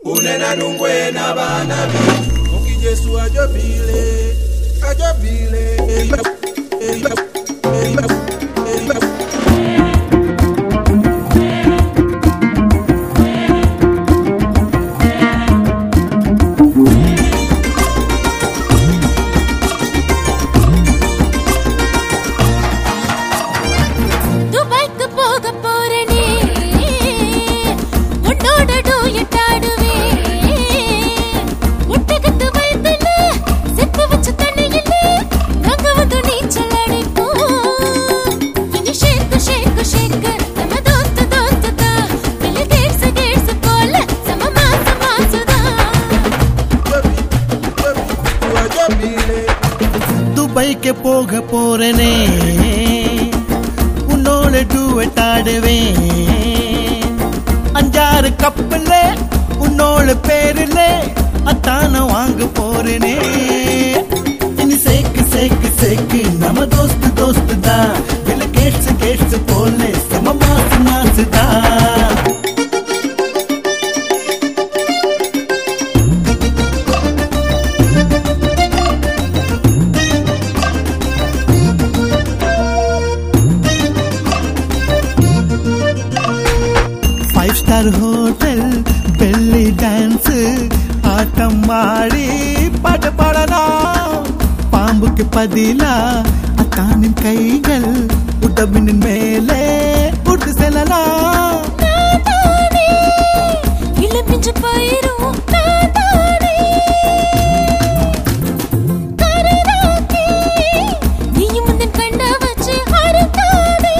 unena nungwe na bana bitu Oki Jesu ajobile Dubai के पोग पोरने उन्नोले duet आडवे अंजार कपले उन्नोले पेरले अतान वांग पोरने इन सेक सेक सेक नम दोस्त दोस्त दा दिल केट्स बोले सम मास मास दा स्टार होटल बेल्ली डांस आटम माड़ी पाट पाड़ना पांबु के पदिला अतानिन कैगल उडबिन मेले उड़ सेलना नाताने इलमिंज पैरू नाताने करराके नी मुंदन कंड वच्चे हरताने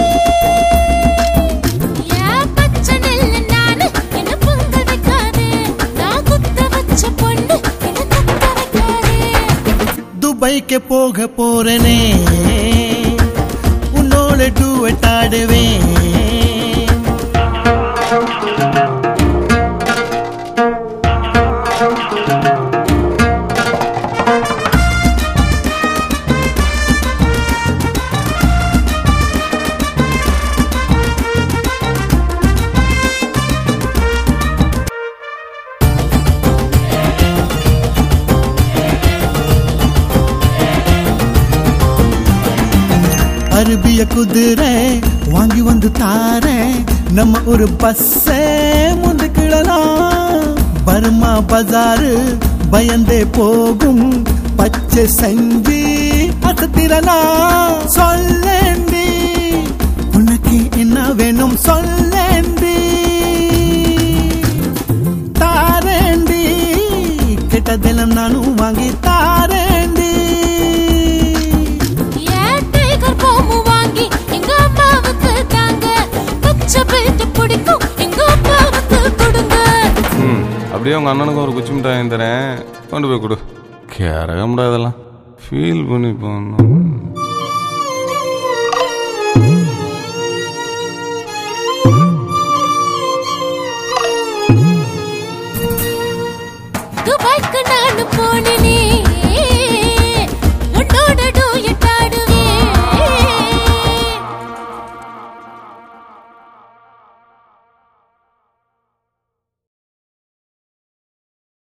या पच्चनल नान इन पुंगल वेक्कादे ना कुत्त वच्च पोंडु इन कुत्त वेक्कादे दुबई के पोग पोरने उन्नोले डुएट आडवे அரபிய குதிரை வாங்கி வந்து தாரே நம்ம ஒரு பஸ்ஸே முந்துக்கிடலாம் பர்மா பஜாரு பயந்தே போகும் பச்சை செஞ்சு அசத்திரலாம் சொல்லேண்டி உனக்கு என்ன வேணும் சொல்லேண்டி தாரேண்டி கெட்டதெல்லாம் நானும் வாங்கி தாரேண்டி போமு வாங்கி எங்க அம்மாவுக்கு தாங்க பச்சை பெல்ட் பிடிக்கும் எங்க அப்பாவுக்கு கொடுங்க அப்படியே உங்க அண்ணனுக்கு ஒரு குச்சி மிட்டாய் தரேன் கொண்டு போய் கொடு கேரக முடியாதெல்லாம் ஃபீல் பண்ணி போகணும்